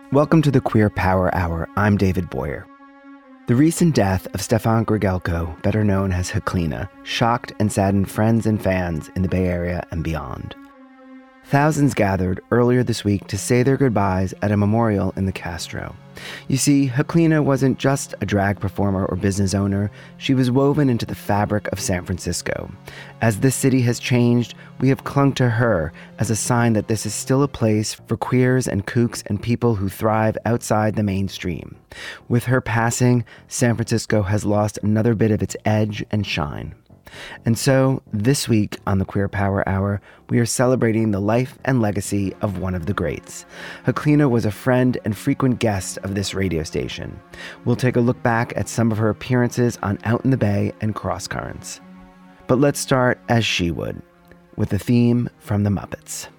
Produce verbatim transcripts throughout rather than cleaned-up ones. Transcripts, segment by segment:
Welcome to the Queer Power Hour. I'm David Boyer. The recent death of Stefan Grigelko, better known as Heklina, shocked and saddened friends and fans in the Bay Area and beyond. Thousands gathered earlier this week to say their goodbyes at a memorial in the Castro. You see, Heklina wasn't just a drag performer or business owner. She was woven into the fabric of San Francisco. As this city has changed, we have clung to her as a sign that this is still a place for queers and kooks and people who thrive outside the mainstream. With her passing, San Francisco has lost another bit of its edge and shine. And so, this week on the Queer Power Hour, we are celebrating the life and legacy of one of the greats. Heklina was a friend and frequent guest of this radio station. We'll take a look back at some of her appearances on Out in the Bay and Cross Currents. But let's start as she would, with a theme from the Muppets.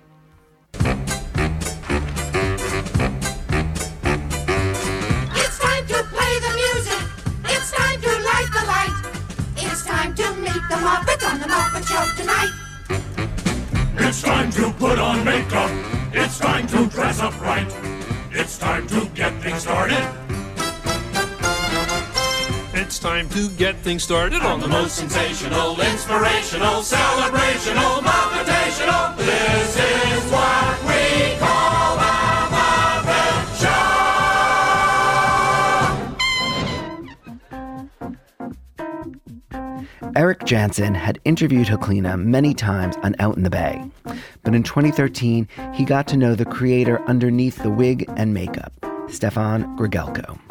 It's time to play the music. It's time to light the light. It's time to meet the Muppets on the Muppet Show tonight. It's time to put on makeup. It's time to dress up right. It's time to get things started. It's time to get things started On the most sensational, inspirational, celebrational, Muppetational. This is what we call the Muppet Show. Eric Jansen had interviewed Heklina many times on Out in the Bay. But in twenty thirteen, he got to know the creator underneath the wig and makeup, Stefan Grigelko.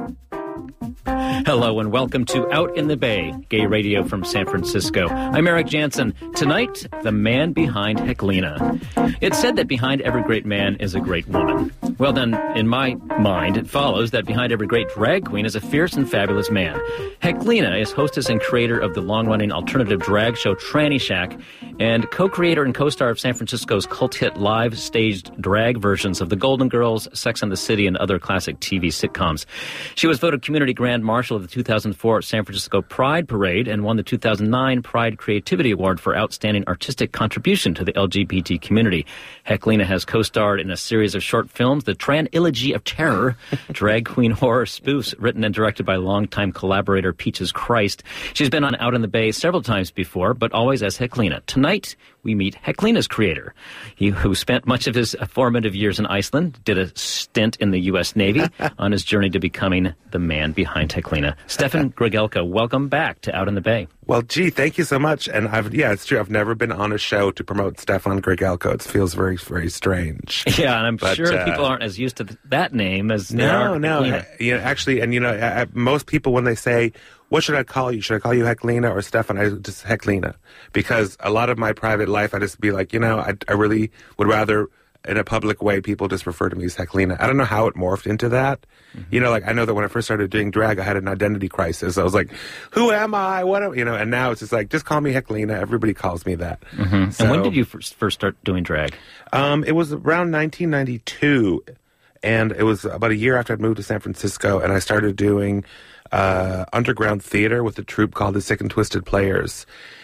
Hello and welcome to Out in the Bay, gay radio from San Francisco. I'm Eric Jansen. Tonight, the man behind Heklina. It's said that behind every great man is a great woman. Well then, in my mind, it follows that behind every great drag queen is a fierce and fabulous man. Heklina is hostess and creator of the long-running alternative drag show Tranny Shack and co-creator and co-star of San Francisco's cult hit live staged drag versions of The Golden Girls, Sex and the City, and other classic T V sitcoms. She was voted Community Grand Marshal of the two thousand four San Francisco Pride Parade and won the two thousand nine Pride Creativity Award for outstanding artistic contribution to the L G B T community. Heklina has co-starred in a series of short films, The Tranillogy of Terror, drag queen horror spoofs written and directed by longtime collaborator Peaches Christ. She's been on Out in the Bay several times before, but always as Heklina. Tonight, we meet Heklina's creator, he who spent much of his formative years in Iceland, did a stint in the U S Navy on his journey to becoming the man behind Heklina. Stefan Grigelko, welcome back to Out in the Bay. Well, gee, thank you so much. And I've, yeah, it's true. I've never been on a show to promote Stefan Grigelko. It feels very, very strange. Yeah, and I'm but, sure uh, people aren't as used to th- that name as they no, are no. Heklina. I, you know, actually, and you know, I, I, most people when they say, "What should I call you? Should I call you Heklina or Stefan?" I just Heklina, because a lot of my private life, I just be like, you know, I, I really would rather, in a public way, people just refer to me as Heklina. I don't know how it morphed into that. Mm-hmm. You know, like, I know that when I first started doing drag, I had an identity crisis. I was like, who am I? What am, you know, and now it's just like, just call me Heklina. Everybody calls me that. Mm-hmm. So, and when did you first, first start doing drag? Um, it was around nineteen ninety-two, and it was about a year after I'd moved to San Francisco, and I started doing uh, underground theater with a troupe called the Sick and Twisted Players.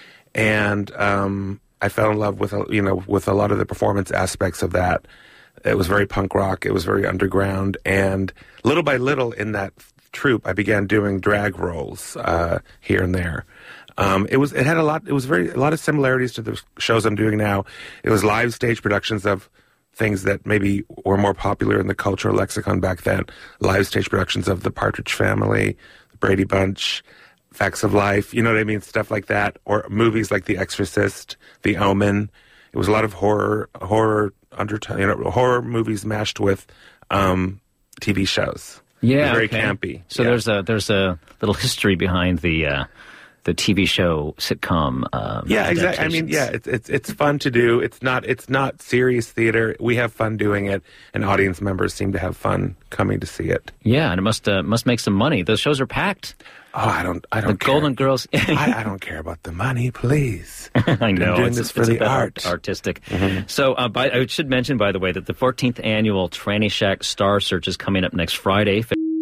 And um, I fell in love with, you know, with a lot of the performance aspects of that. It was very punk rock. It was very underground. And little by little in that troupe, I began doing drag roles uh, here and there. Um, it was it had a lot. It was very a lot of similarities to the shows I'm doing now. It was live stage productions of things that maybe were more popular in the cultural lexicon back then. Live stage productions of The Partridge Family, The Brady Bunch, Facts of Life, you know what I mean? Stuff like that. Or movies like The Exorcist, The Omen. It was a lot of horror, horror undertone, you know, horror movies mashed with um, T V shows. Yeah, very okay. campy. So yeah. there's a there's a little history behind the uh, the T V show sitcom. Um, yeah, exactly. I mean, yeah, it's it's it's fun to do. It's not it's not serious theater. We have fun doing it, and audience members seem to have fun coming to see it. Yeah, and it must uh, must make some money. Those shows are packed. Oh, I don't, I don't. The care. Golden Girls. I, I don't care about the money, please. I know. I'm doing it's, this for it's the a bit art. artistic. Mm-hmm. So, uh, by, I should mention, by the way, that the fourteenth annual Tranny Shack Star Search is coming up next Friday.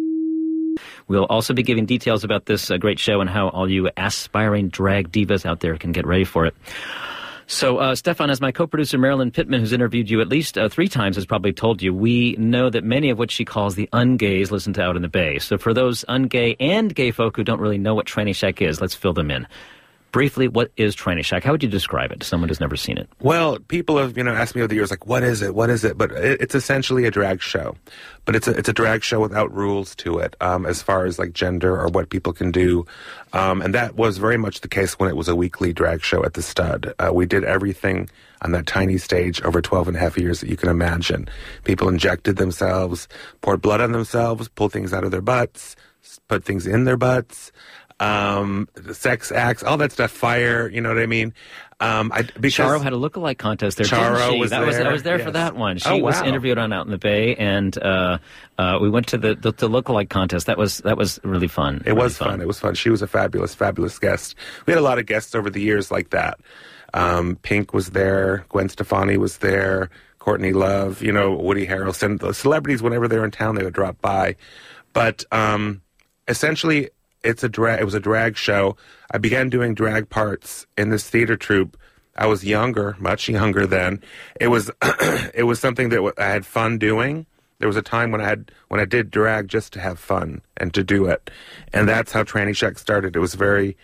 We'll also be giving details about this uh, great show and how all you aspiring drag divas out there can get ready for it. So, uh, Stefan, as my co-producer Marilyn Pittman, who's interviewed you at least uh, three times, has probably told you, we know that many of what she calls the ungays listen to Out in the Bay. So for those ungay and gay folk who don't really know what Tranny Shack is, let's fill them in. Briefly, what is Tranny Shack? How would you describe it to someone who's never seen it? Well, people have, you know, asked me over the years, like, what is it? What is it? But it, it's essentially a drag show. But it's a, it's a drag show without rules to it, um, as far as, like, gender or what people can do. Um, and that was very much the case when it was a weekly drag show at the Stud. Uh, we did everything on that tiny stage over twelve and a half years that you can imagine. People injected themselves, poured blood on themselves, pulled things out of their butts, put things in their butts. Um, sex acts, all that stuff, fire, you know what I mean? Um, I, because Charo had a lookalike contest there, Charo didn't she? was that there. Was, I was there yes. for that one. She oh, wow. was interviewed on Out in the Bay, and uh, uh, we went to the, the, the lookalike contest. That was that was really fun. It really was fun. fun. It was fun. She was a fabulous, fabulous guest. We had a lot of guests over the years like that. Um, Pink was there. Gwen Stefani was there. Courtney Love, you know, Woody Harrelson. The celebrities, whenever they were in town, they would drop by. But um, essentially... It's a drag. It was a drag show. I began doing drag parts in this theater troupe. I was younger, much younger then. It was, it was something that I had fun doing. There was a time when I had when I did drag just to have fun and to do it, and that's how Tranny Shack started. It was very.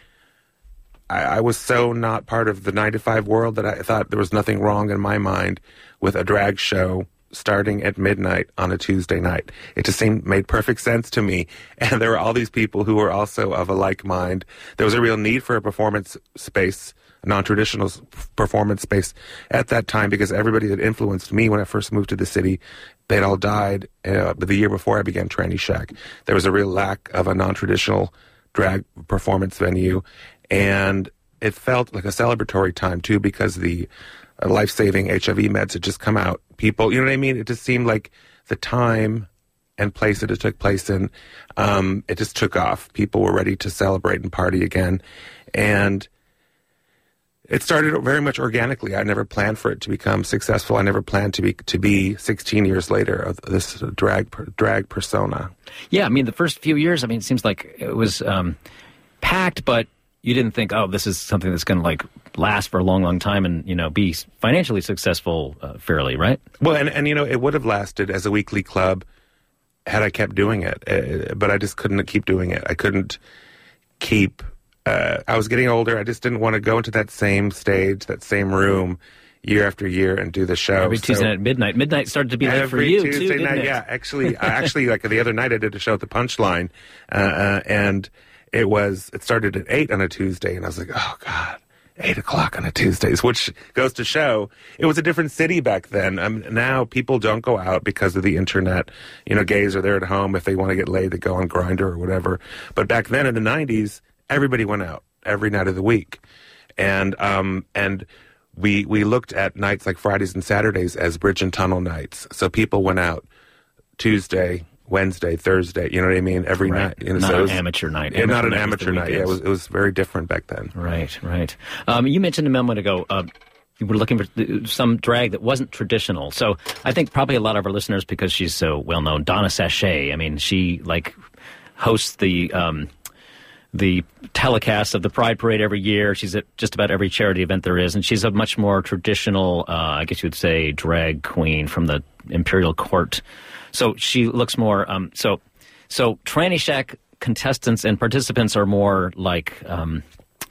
I, I was so not part of the nine to five world that I thought there was nothing wrong in my mind with a drag show starting at midnight on a Tuesday night. It just seemed made perfect sense to me. And there were all these people who were also of a like mind. There was a real need for a performance space, a non-traditional performance space at that time, because everybody that influenced me when I first moved to the city, they'd all died uh, the year before I began Tranny Shack. There was a real lack of a non-traditional drag performance venue. And it felt like a celebratory time, too, because the uh, life-saving H I V meds had just come out. People, you know what I mean? It just seemed like the time and place that it took place in, um, it just took off. People were ready to celebrate and party again. And it started very much organically. I never planned for it to become successful. I never planned to be to be sixteen years later of this drag drag persona. Yeah, I mean, the first few years, I mean, it seems like it was um, packed, but you didn't think, oh, this is something that's going to like last for a long, long time and, you know, be financially successful uh, fairly, right? Well, and, and, you know, it would have lasted as a weekly club had I kept doing it. Uh, but I just couldn't keep doing it. I couldn't keep... Uh, I was getting older. I just didn't want to go into that same stage, that same room year after year and do the show. Every so, Tuesday night at midnight. Midnight started to be late for you, Tuesday too, didn't night, it? Yeah, actually, I actually, like the other night I did a show at the Punchline, uh, uh, and it was, it started at eight on a Tuesday, and I was like, oh, God. Eight o'clock on a Tuesday, which goes to show it was a different city back then. Um, now people don't go out because of the internet. You know, gays are there at home. If they want to get laid, they go on Grindr or whatever. But back then in the nineties, everybody went out every night of the week. And um, and we we looked at nights like Fridays and Saturdays as bridge and tunnel nights. So people went out Tuesday, Wednesday, Thursday, you know what I mean? Every right. night. You know, not so an was, amateur night. Yeah, amateur not an night amateur night. Yeah, it was, it was very different back then. Right, right. Um, you mentioned a moment ago uh, you were looking for some drag that wasn't traditional. So I think probably a lot of our listeners, because she's so well-known, Donna Sachet, I mean, she, like, hosts the... Um, the telecast of the Pride Parade every year. She's at just about every charity event there is, and she's a much more traditional, uh, I guess you would say, drag queen from the imperial court. So she looks more, um, so so Tranny Shack contestants and participants are more like um,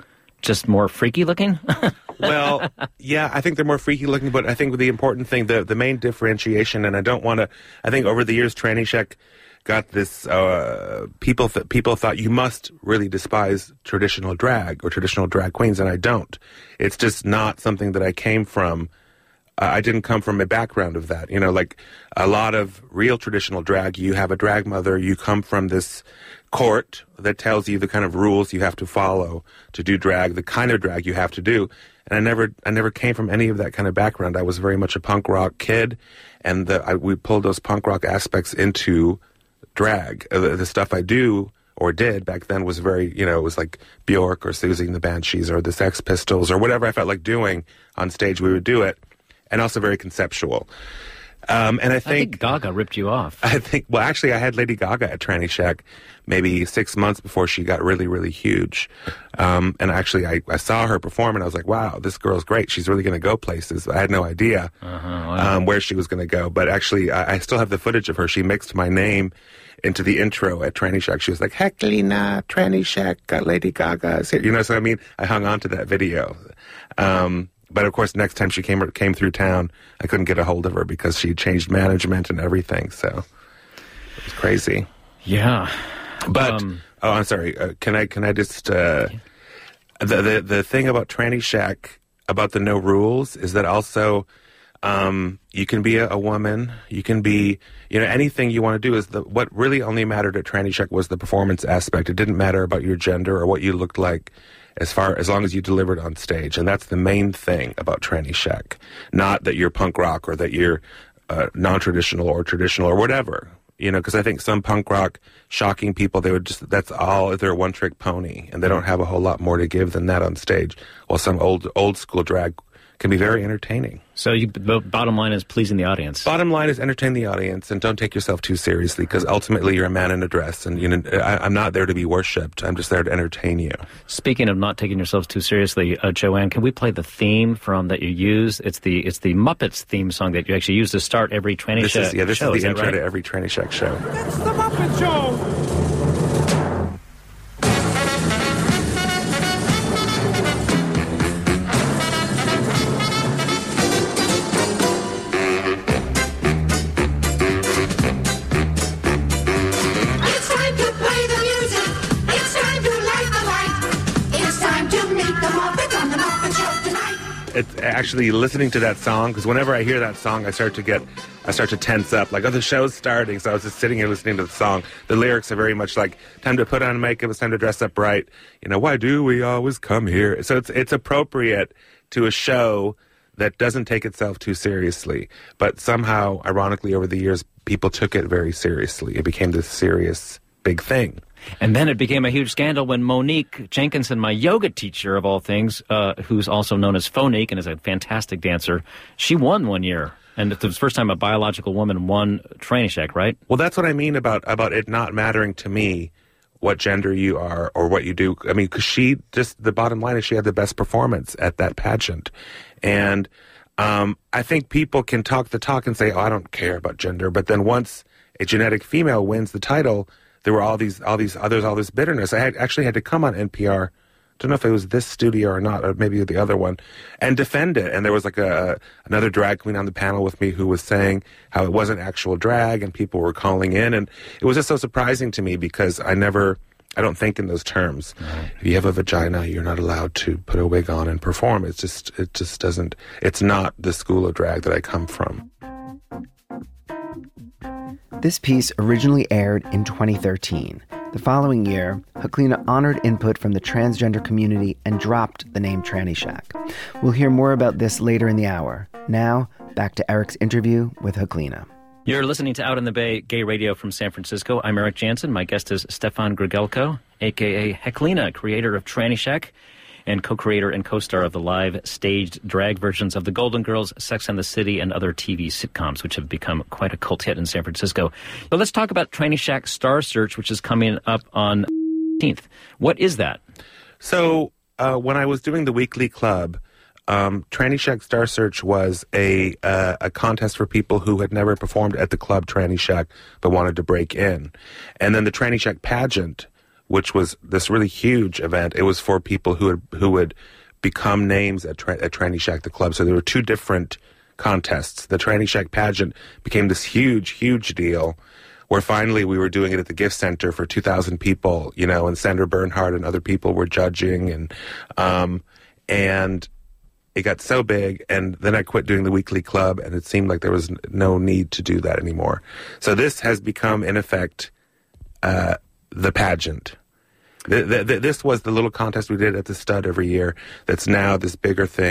just more freaky looking? Well, yeah, I think they're more freaky looking, but I think the important thing, the, the main differentiation, and I don't want to, I think over the years Tranny Shack got this, uh, people th- people thought you must really despise traditional drag or traditional drag queens, and I don't. It's just not something that I came from. Uh, I didn't come from a background of that. You know, like a lot of real traditional drag, you have a drag mother, you come from this court that tells you the kind of rules you have to follow to do drag, the kind of drag you have to do. And I never, I never came from any of that kind of background. I was very much a punk rock kid, and the, I, we pulled those punk rock aspects into drag. Uh, the, the stuff I do or did back then was very, you know, it was like Bjork or Susie and the Banshees or the Sex Pistols or whatever I felt like doing on stage, we would do it, and also very conceptual. Um, and I I think, think Gaga ripped you off. I think, well, actually, I had Lady Gaga at Tranny Shack maybe six months before she got really, really huge. Um, and actually, I, I saw her perform, and I was like, wow, this girl's great. She's really going to go places. I had no idea Uh-huh, wow. um, where she was going to go. But actually, I, I still have the footage of her. She mixed my name into the intro at Tranny Shack. She was like, Heclina, Tranny Shack, got Lady Gaga is here. You know, so I mean, I hung on to that video. Um, but of course, next time she came came through town, I couldn't get a hold of her because she changed management and everything. So it was crazy. Yeah. But Um, oh, I'm sorry. Uh, can I can I just uh, the the the thing about Tranny Shack about the no rules is that also um, you can be a, a woman, you can be you know anything you want to do. Is the what really only mattered at Tranny Shack was the performance aspect. It didn't matter about your gender or what you looked like, as far as long as you delivered on stage, and that's the main thing about Tranny Shack. Not that you're punk rock or that you're uh, non-traditional or traditional or whatever. You know, because I think some punk rock shocking people, they would just, that's all, they're a one-trick pony, and they don't have a whole lot more to give than that on stage. While some old old school drag can be very entertaining. So you, the bottom line is pleasing the audience. Bottom line is entertain the audience, and don't take yourself too seriously, because ultimately you're a man in a dress, and you know I, I'm not there to be worshipped. I'm just there to entertain you. Speaking of not taking yourselves too seriously, uh, Joanne, can we play the theme from that you use? It's the it's the Muppets theme song that you actually use to start every Tranny This Shack is yeah, this show. is the that intro right? to every Tranny Shack show. It's the Muppet Show! It's time to play the music. It's time to light the light. It's time to meet the Muppets on the Muppet Show tonight. It's actually listening to that song, because whenever I hear that song, I start to get, I start to tense up, like, oh, the show's starting. So I was just sitting here listening to the song. The lyrics are very much like, time to put on makeup, it's time to dress up right. You know, why do we always come here? So it's it's appropriate to a show that doesn't take itself too seriously. But somehow, ironically, over the years, people took it very seriously. It became this serious, big thing. And then it became a huge scandal when Monique Jenkinson, my yoga teacher of all things, uh, who's also known as Phonique and is a fantastic dancer, she won one year. And it was the first time a biological woman won Tranny Shack, right? Well, that's what I mean about, about it not mattering to me what gender you are or what you do. I mean, because she just, the bottom line is she had the best performance at that pageant. And um, I think people can talk the talk and say, oh, I don't care about gender. But then once a genetic female wins the title, there were all these, all these others, all this bitterness. I had actually had to come on N P R. Don't know if it was this studio or not, or maybe the other one, and defend it. And there was like a another drag queen on the panel with me who was saying how it wasn't actual drag, and people were calling in, and it was just so surprising to me because I never, I don't think in those terms. Right. If you have a vagina, you're not allowed to put a wig on and perform. It's just, it just doesn't. It's not the school of drag that I come from. This piece originally aired in twenty thirteen. The following year, Heclina honored input from the transgender community and dropped the name Tranny Shack. We'll hear more about this later in the hour. Now, back to Eric's interview with Heclina. You're listening to Out in the Bay Gay Radio from San Francisco. I'm Eric Jansen. My guest is Stefan Grigelko, a k a. Heclina, creator of Tranny Shack and co-creator and co-star of the live staged drag versions of The Golden Girls, Sex and the City, and other T V sitcoms, which have become quite a cult hit in San Francisco. But let's talk about Tranny Shack Star Search, which is coming up on the fifteenth. What is that? So uh, when I was doing the weekly club, um, Tranny Shack Star Search was a uh, a contest for people who had never performed at the club Tranny Shack but wanted to break in. And then the Tranny Shack pageant, which was this really huge event. It was for people who had who would become names at, Tra- at Tranny Shack, the club. So there were two different contests. The Tranny Shack pageant became this huge, huge deal, where finally we were doing it at the Gift Center for two thousand people, you know, and Sandra Bernhard and other people were judging, and um, and it got so big. And then I quit doing the weekly club, and it seemed like there was no need to do that anymore. So this has become, in effect, uh, the pageant. The, the, the, this was the little contest we did at the Stud every year that's now this bigger thing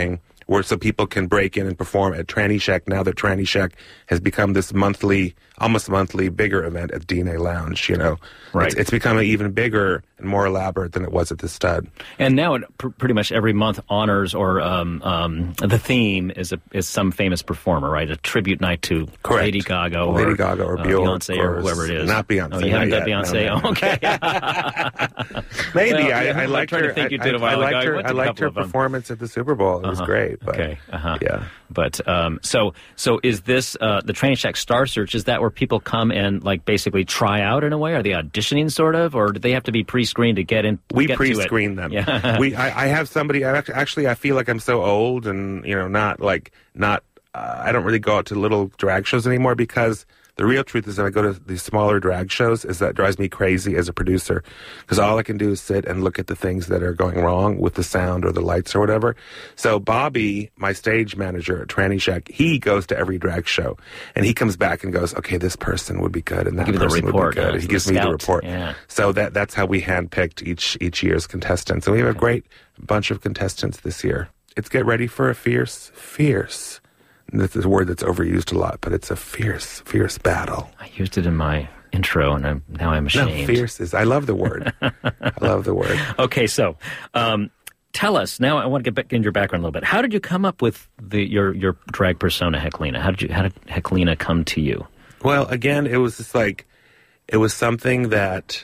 where so people can break in and perform at Tranny Shack now that Tranny Shack has become this monthly, almost monthly, bigger event at D N A Lounge, you know. Right. It's, it's become even bigger and more elaborate than it was at the Stud. And now it pr- pretty much every month honors or um, um, the theme is a, is some famous performer, right? A tribute night to Correct. Lady Gaga or, Lady Gaga or uh, Bjork Beyonce or or whoever it is. Not Beyonce. Oh, you haven't not done yet. Beyonce? No, no. Oh, okay. Maybe. Well, I, yeah, I I'm liked trying to her. think you I, did a I, while I liked ago. I her, went I to a liked couple her of them. performance at the Super Bowl. It was Uh-huh. great. But, okay. Uh-huh. Yeah. But um, so so is this uh, the Tranny Shack Star Search? Is that where people come and like basically try out in a way? Are they auditioning sort of, or do they have to be pre-screened to get in? We get pre-screen to it? them. Yeah. we. I, I have somebody. I act- actually, I feel like I'm so old, and you know, not like not. Uh, I don't really go out to little drag shows anymore because the real truth is that I go to these smaller drag shows. Is that drives me crazy as a producer because all I can do is sit and look at the things that are going wrong with the sound or the lights or whatever. So Bobby, my stage manager at Tranny Shack, he goes to every drag show and he comes back and goes, "Okay, this person would be good and that Give you the person report, would be good." uh, he the gives me the scout. report. Yeah. So that that's how we handpicked each each year's contestants. And we have a great bunch of contestants this year. It's get ready for a fierce, fierce. And this is a word that's overused a lot, but it's a fierce, fierce battle. I used it in my intro, and I'm, now I'm No, ashamed. fierce is. I love the word. I love the word. Okay, so um, tell us now. I want to get back in your background a little bit. How did you come up with the your your drag persona, Heklina? How did you how did Heklina come to you? Well, again, it was just like it was something that,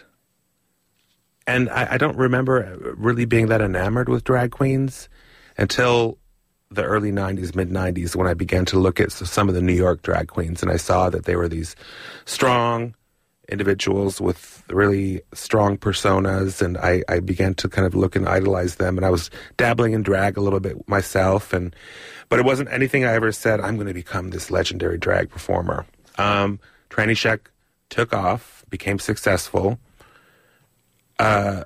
and I, I don't remember really being that enamored with drag queens until the early nineties, mid nineties, when I began to look at some of the New York drag queens, and I saw that they were these strong individuals with really strong personas, and I, I began to kind of look and idolize them, and I was dabbling in drag a little bit myself, and but it wasn't anything I ever said, I'm going to become this legendary drag performer. Um, Tranny Shack took off, became successful, uh,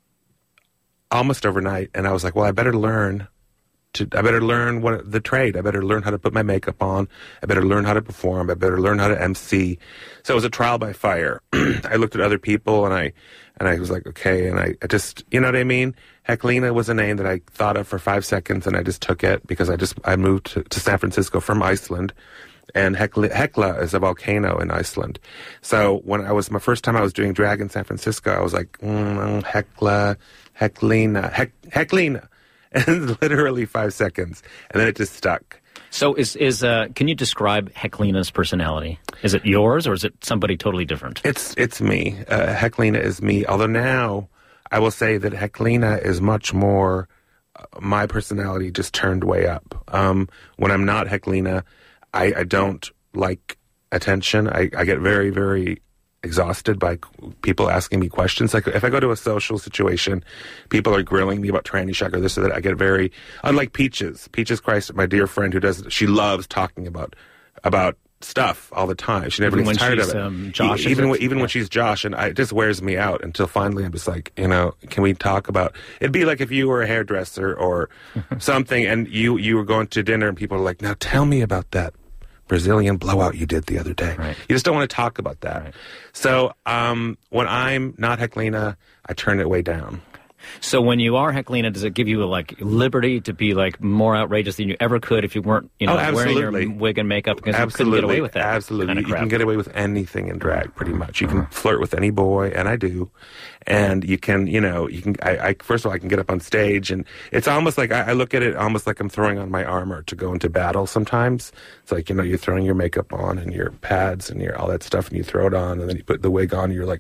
almost overnight, and I was like, well, I better learn To, I better learn what the trade. I better learn how to put my makeup on. I better learn how to perform. I better learn how to M C. So it was a trial by fire. I looked at other people and I and I was like, okay. And I, I just, you know what I mean? Heklina was a name that I thought of for five seconds and I just took it because I just I moved to, to San Francisco from Iceland, and Hekla, Hekla is a volcano in Iceland. So when I was my first time I was doing drag in San Francisco, I was like, mm, Hekla, Heklina, Hek, Heklina. And literally five seconds, and then it just stuck. So, is is uh, can you describe Heklina's personality? Is it yours, or is it somebody totally different? It's it's me. Uh, Heklina is me. Although now, I will say that Heklina is much more uh, my personality just turned way up. Um, when I'm not Heklina, I, I don't like attention. I, I get very very exhausted by people asking me questions. Like if I go to a social situation, people are grilling me about Tranny Shack or this or that. I get very, unlike Peaches. Peaches Christ, my dear friend who does, she loves talking about about stuff all the time. She never Even gets when tired she's, of it. um, Josh, E- even is when, it? even Yeah. when she's Josh, and I, it just wears me out until finally I'm just like, you know, can we talk about? It'd be like if you were a hairdresser or something, and you you were going to dinner, and people are like, now tell me about that Brazilian blowout you did the other day. Right. You just don't want to talk about that. Right. So um, when I'm not Heklina, I turn it way down. So when you are Heklina, does it give you like liberty to be like more outrageous than you ever could if you weren't, you know, Oh, wearing absolutely. your wig and makeup because Absolutely. you couldn't get away with that? Absolutely. kind of You crap. can get away with anything in drag, pretty much. You can flirt with any boy, and I do. And you can, you know, you can, I, I first of all, I can get up on stage, and it's almost like, I, I look at it almost like I'm throwing on my armor to go into battle sometimes. It's like, you know, you're throwing your makeup on and your pads and your all that stuff, and you throw it on, and then you put the wig on, and you're like,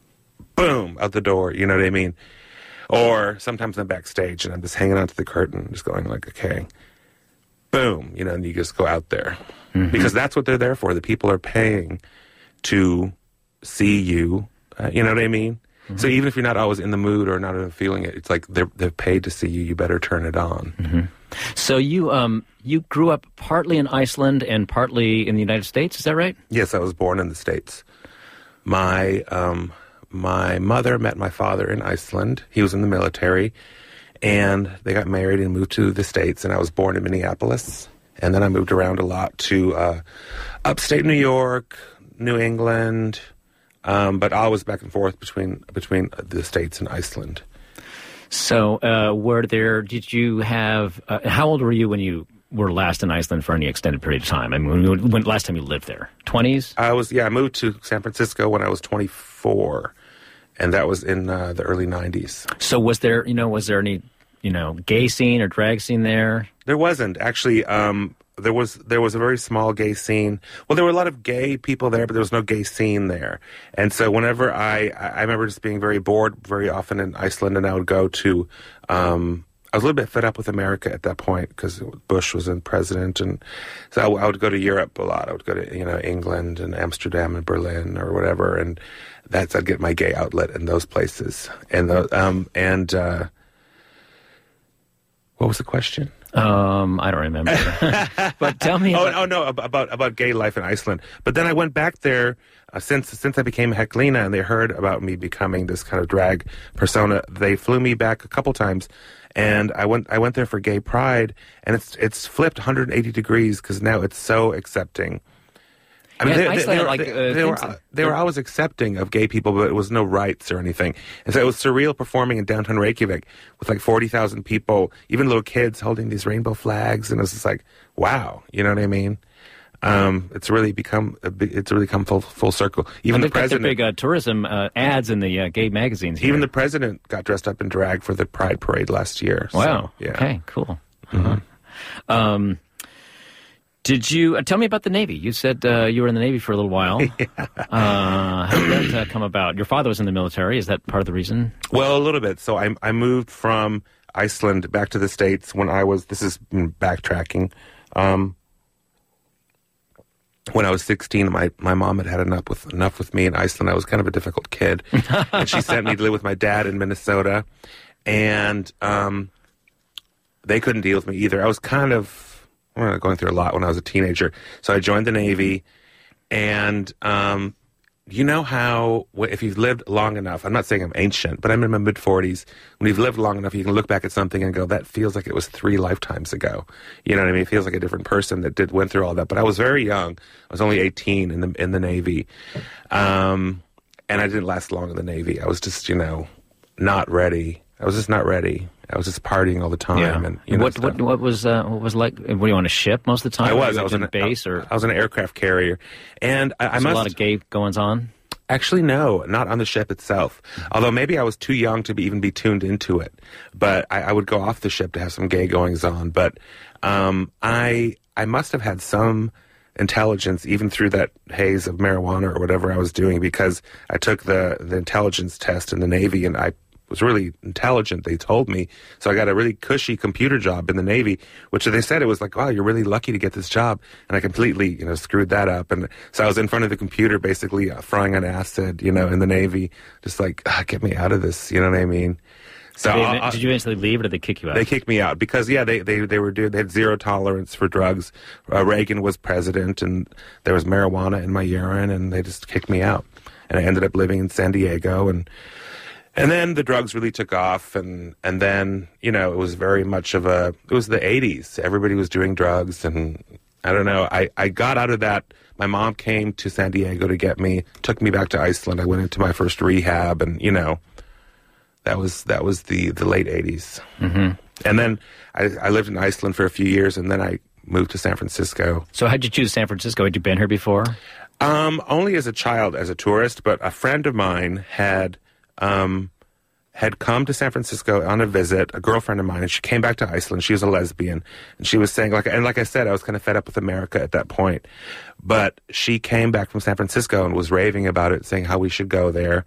boom, out the door. You know what I mean? Or sometimes I'm backstage and I'm just hanging onto the curtain, just going like, okay, boom, you know, and you just go out there. Mm-hmm. Because that's what they're there for. The people are paying to see you. Uh, you know what I mean? Mm-hmm. So even if you're not always in the mood or not even feeling it, it's like they're, they're paid to see you. You better turn it on. Mm-hmm. So you um you grew up partly in Iceland and partly in the United States, is that right? Yes, I was born in the States. My... um My mother met my father in Iceland. He was in the military, and they got married and moved to the States, and I was born in Minneapolis. And then I moved around a lot to uh, upstate New York, New England, um, but always back and forth between between the States and Iceland. So, uh, were there? Did you have? Uh, how old were you when you were last in Iceland for any extended period of time? I mean, when, when last time you lived there? Twenties? I was. Yeah, I moved to San Francisco when I was twenty-four, and that was in uh, the early nineties. So, was there? You know, was there any? You know, gay scene or drag scene there? There wasn't actually. Um, there was there was a very small gay scene. Well, there were a lot of gay people there, but there was no gay scene there. And so, whenever I I remember just being very bored very often in Iceland, and I would go to. Um, I was a little bit fed up with America at that point because Bush was in president, and so I, I would go to Europe a lot. I would go to you know England and Amsterdam and Berlin or whatever, and that's I'd get my gay outlet in those places. And the, um and. Uh, What was the question? Um, I don't remember. But tell me. Oh, About- oh no, about about gay life in Iceland. But then I went back there uh, since since I became Heklina, and they heard about me becoming this kind of drag persona. They flew me back a couple times, and I went I went there for Gay Pride, and it's it's flipped one hundred eighty degrees because now it's so accepting. I mean, Yeah, they, Iceland, they, they, were, like, they, uh, they, were, things- they were always accepting of gay people, but it was no rights or anything. And so it was surreal performing in downtown Reykjavik with like forty thousand people, even little kids holding these rainbow flags. And it was just like, wow, you know what I mean? Um, it's really become a big, it's really come full, full circle. Even and the they've got their president, big uh, tourism uh, ads in the uh, gay magazines. Here. even the president got dressed up in drag for the Pride Parade last year. Wow. So, yeah. Okay. Cool. Uh-huh. Um, did you uh, tell me about the Navy? You said uh, you were in the Navy for a little while. yeah. uh, how did that uh, come about? Your father was in the military. Is that part of the reason? Well, a little bit. So I, I moved from Iceland back to the States when I was. This is backtracking. Um, When I was sixteen, my, my mom had had enough with enough with me in Iceland. I was kind of a difficult kid, and she sent me to live with my dad in Minnesota, and um, they couldn't deal with me either. I was kind of well, going through a lot when I was a teenager, so I joined the Navy, and um, you know how if you've lived long enough, I'm not saying I'm ancient, but I'm in my mid forties. When you've lived long enough, you can look back at something and go, that feels like it was three lifetimes ago. You know what I mean? It feels like a different person that did went through all that. But I was very young. I was only eighteen in the in the Navy. Um, and I didn't last long in the Navy. I was just, you know, not ready. I was just not ready. I was just partying all the time. Yeah. And, you know, what, what what was uh, what was like? Were you on a ship most of the time? I was. Were you I was in in a base, or I was in an aircraft carrier, and I, I was must a lot of gay goings on. Actually, no, not on the ship itself. Although maybe I was too young to be, even be tuned into it. But I, I would go off the ship to have some gay goings on. But um, I I must have had some intelligence even through that haze of marijuana or whatever I was doing, because I took the, the intelligence test in the Navy, and I was really intelligent, they told me. So I got a really cushy computer job in the Navy, which they said it was like, wow, you're really lucky to get this job. And I completely, you know, screwed that up. And so I was in front of the computer basically uh, frying on acid, you know, in the Navy, just like, ah, get me out of this, you know what I mean? So Did, uh, they, did you eventually leave, or did they kick you out? They kicked me out because, yeah, they, they, they were doing, they had zero tolerance for drugs. Uh, Reagan was president, and there was marijuana in my urine, and they just kicked me out. And I ended up living in San Diego, and And then the drugs really took off, and, and then, you know, it was very much of a, it was the eighties. Everybody was doing drugs, and I don't know, I, I got out of that. My mom came to San Diego to get me, took me back to Iceland. I went into my first rehab, and, you know, that was that was the, the late eighties. Mm-hmm. And then I, I lived in Iceland for a few years, and then I moved to San Francisco. So how'd you choose San Francisco? Had you been here before? Um, only as a child, as a tourist, but a friend of mine had... Um, had come to San Francisco on a visit, a girlfriend of mine, and she came back to Iceland. She was a lesbian, and she was saying, like, and like I said, I was kind of fed up with America at that point. But she came back from San Francisco and was raving about it, saying how we should go there.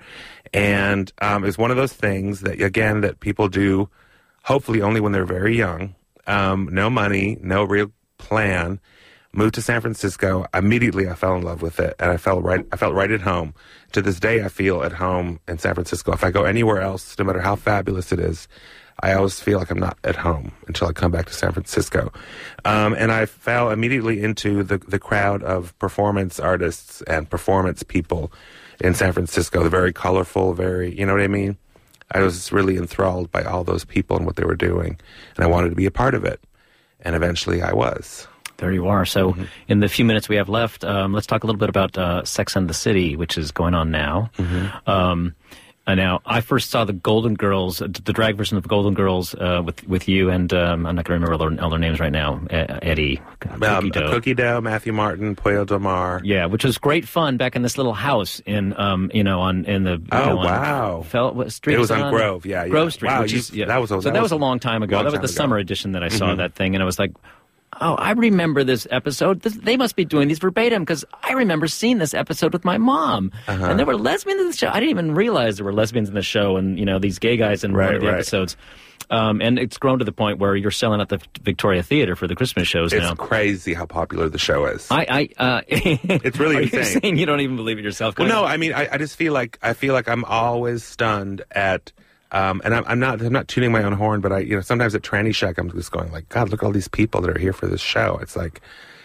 And um, it's one of those things that, again, that people do, hopefully only when they're very young. Um, no money, no real plan. Moved to San Francisco. Immediately, I fell in love with it, and I felt right. I felt right at home. To this day, I feel at home in San Francisco. If I go anywhere else, no matter how fabulous it is, I always feel like I'm not at home until I come back to San Francisco. Um, and I fell immediately into the the crowd of performance artists and performance people in San Francisco. They're very colorful, very, you know what I mean? I was really enthralled by all those people and what they were doing, and I wanted to be a part of it. And eventually, I was. There you are. So Mm-hmm. in the few minutes we have left, um, let's talk a little bit about uh, Sex and the City, which is going on now. Mm-hmm. Um, Uh, now, I first saw the Golden Girls, uh, the drag version of Golden Girls, uh, with with you and um, I'm not going to remember all their, all their names right now. Uh, Eddie, Cookie Um, Dough. Cookie Dough, Matthew Martin, Pollo Del Mar. Yeah, which was great fun back in this little house in, um, you know, on in the. You Oh, know, on wow. Fel- what street It was it on Grove, yeah, yeah. Grove Street. Wow, which you- is, yeah. that was a- so that that was was a long time ago. long That was time the ago. summer edition that I saw Mhm. that thing, and I was like, oh, I remember this episode. This, they must be doing these verbatim because I remember seeing this episode with my mom. Uh-huh. And there were lesbians in the show. I didn't even realize there were lesbians in the show and, you know, these gay guys in one Right, of the right. episodes. Um, and it's grown to the point where you're selling at the Victoria Theater for the Christmas shows It's now. crazy how popular the show is. I, I, uh, It's really are insane. You saying you don't even believe it yourself? Well, no, I mean, I, I just feel like I feel like I'm always stunned at, um, and I'm, I'm not I'm not tuning my own horn, but I, you know, sometimes at Tranny Shack, I'm just going like, God, look at all these people that are here for this show. It's like,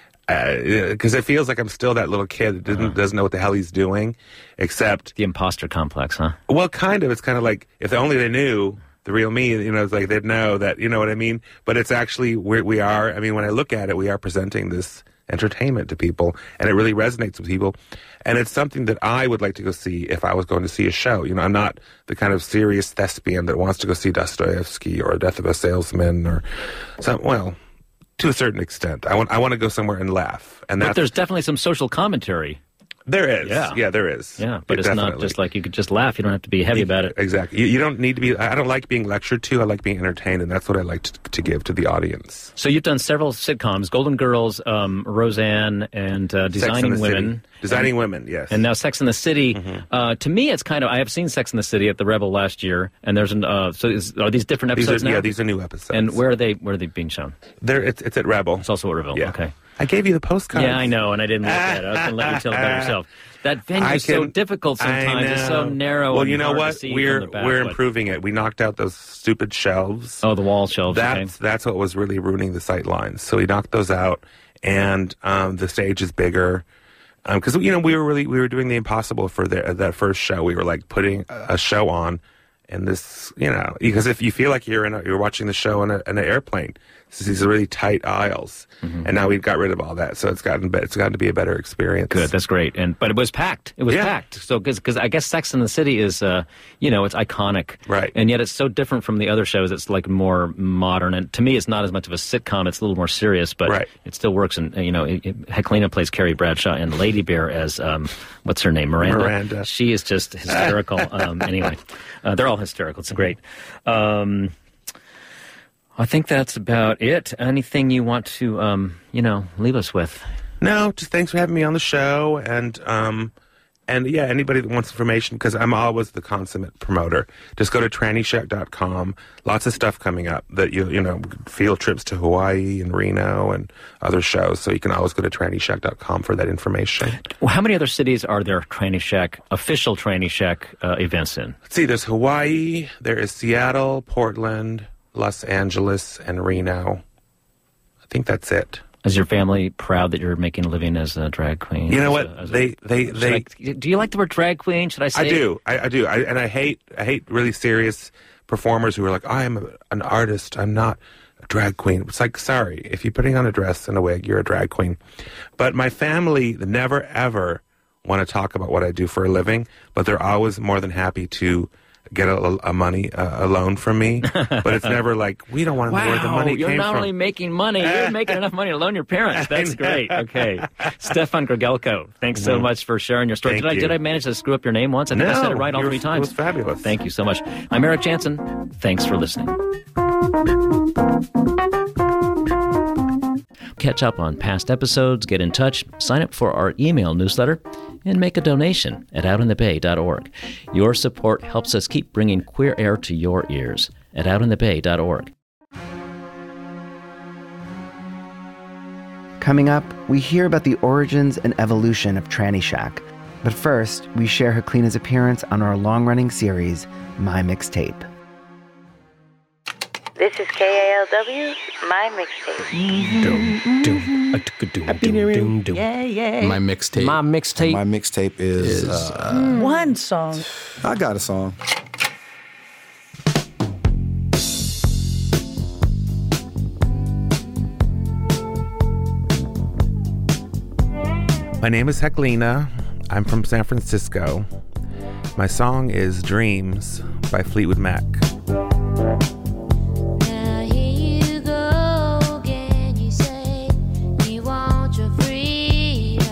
because it feels like I'm still that little kid that doesn't, Uh-huh. doesn't know what the hell he's doing, except the imposter complex, huh? well, kind of. It's kind of like if only they knew the real me. You know, it's like they'd know that. You know what I mean? But it's actually where we are. I mean, when I look at it, we are presenting this entertainment to people, and it really resonates with people. And it's something that I would like to go see if I was going to see a show. You know, I'm not the kind of serious thespian that wants to go see Dostoevsky or Death of a Salesman or some. Well, to a certain extent, I want I want to go somewhere and laugh. And But that's there's definitely some social commentary. there is, Yeah. yeah, there is, Yeah, but it's not definitely. just like you could just laugh. You don't have to be heavy about it. Exactly. You, you don't need to be. I don't like being lectured to. I like being entertained, and that's what I like to, to give to the audience. So you've done several sitcoms: Golden Girls, um, Roseanne, and uh, Sex and Designing the Women. City. Designing Women, yes. And now Sex in the City. Mm-hmm. Uh, to me, it's kind of. I have seen Sex in the City at the Rebel last year, and there's an. Uh, so is, are these different these episodes are, now? yeah, these are new episodes. And where are they? Where are they being shown? They're, it's, it's at Rebel. It's also at Rebel. Yeah. Okay. I gave you the postcard. Yeah, I know, and I didn't look at it. I was going to let you tell about yourself. That venue I is so can- difficult I sometimes. It's so know. narrow. Well, and you know hard to what? see We're from the back, we're but- improving it. We knocked out those stupid shelves. Oh, the wall shelves. That's okay. that's what was really ruining the sight lines. So we knocked those out, and um, the stage is bigger. Because you know we were really we were doing the impossible for the, that first show. We were like putting a show on, and this you know because if you feel like you're in a, you're watching the show in, a, in an airplane, it's these really tight aisles, Mm-hmm. and now we've got rid of all that. So it's gotten be- it's gotten to be a better experience. Good, that's great. And but it was packed. It was Yeah. packed. So because I guess Sex in the City is, uh, you know, it's iconic, Right. And yet it's so different from the other shows. It's like more modern, and to me, it's not as much of a sitcom. It's a little more serious, but Right. it still works. And uh, you know, it, it, Heklina plays Carrie Bradshaw, and Lady Bear as um, what's her name, Miranda. Miranda. She is just hysterical. um, anyway, uh, they're all hysterical. It's great. Um, I think that's about it. Anything you want to, um, you know, leave us with? No, just thanks for having me on the show, and um, and yeah, anybody that wants information, because I'm always the consummate promoter. Just go to tranny shack dot com. Lots of stuff coming up that you you know field trips to Hawaii and Reno and other shows. So you can always go to tranny shack dot com for that information. Well, how many other cities are there Tranny Shack, official Tranny Shack uh, events in? Let's see, there's Hawaii, there is Seattle, Portland, Los Angeles, and Reno. I think that's it. Is your family proud that you're making a living as a drag queen? You know As what? a- as a- They they should they. I- do you like the word drag queen? Should I say I it? do. I, I do. I, and I hate I hate really serious performers who are like, I am a, an artist. I'm not a drag queen. It's like, sorry, if you're putting on a dress and a wig, you're a drag queen. But my family never ever want to talk about what I do for a living, but they're always more than happy to get a, a money uh, a loan from me. But it's never like, we don't want to know where the Wow, money you're came not from. only making money, you're making enough money to loan your parents. That's great. Okay. Stefan Gregelko, thanks so much for sharing your story. Thank did I you. did I manage to screw up your name once? I think I said it right all you three were- times. It was fabulous. Thank you so much. I'm Eric Jansen. Thanks for listening. Catch up on past episodes, get in touch, sign up for our email newsletter, and make a donation at out in the bay dot org. Your support helps us keep bringing queer air to your ears at out in the bay dot org. Coming up, we hear about the origins and evolution of Tranny Shack. But first, we share Heklina's appearance on our long-running series, My Mixtape. This is K A L W, My Mixtape. Happy New Year. Yeah, yeah. My mixtape. My mixtape. My mixtape is. Is, uh, One song. I got a song. My name is Heklina. I'm from San Francisco. My song is Dreams by Fleetwood Mac. Now here you go again. You say you want your freedom.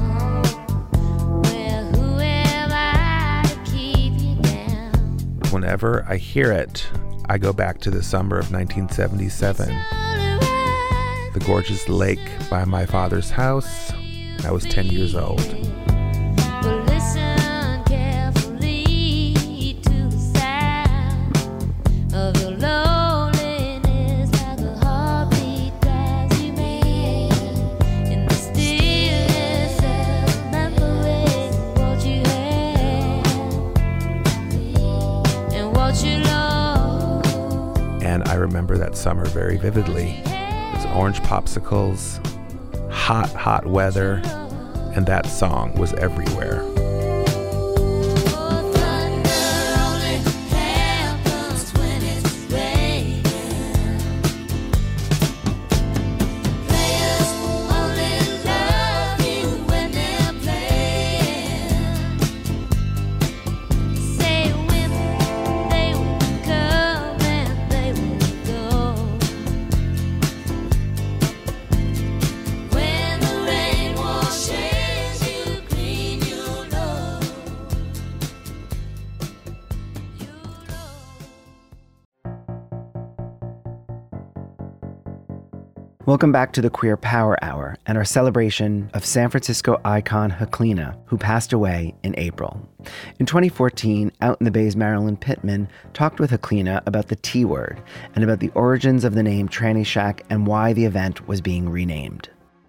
Well, who am I to keep you down? Whenever I hear it, I go back to the summer of nineteen seventy-seven. The gorgeous lake by my father's house. I was ten years old. Well, listen carefully to the sound of your loneliness, like a heartbeat drives you mad. In the stillness of remembering what you had and what you lost. And I remember that summer very vividly. It was orange popsicles, hot, hot weather, and that song was everywhere. Oh, thunder only happens when it's raining. Players only love you when they're playing. Say women, they will come and they will go. When the rain washes you clean, you know. You know. Welcome back to the Queer Power Hour and our celebration of San Francisco icon Heklina, who passed away in April. In twenty fourteen, Out in the Bay's Marilyn Pittman talked with Heklina about the T word and about the origins of the name Tranny Shack and why the event was being renamed.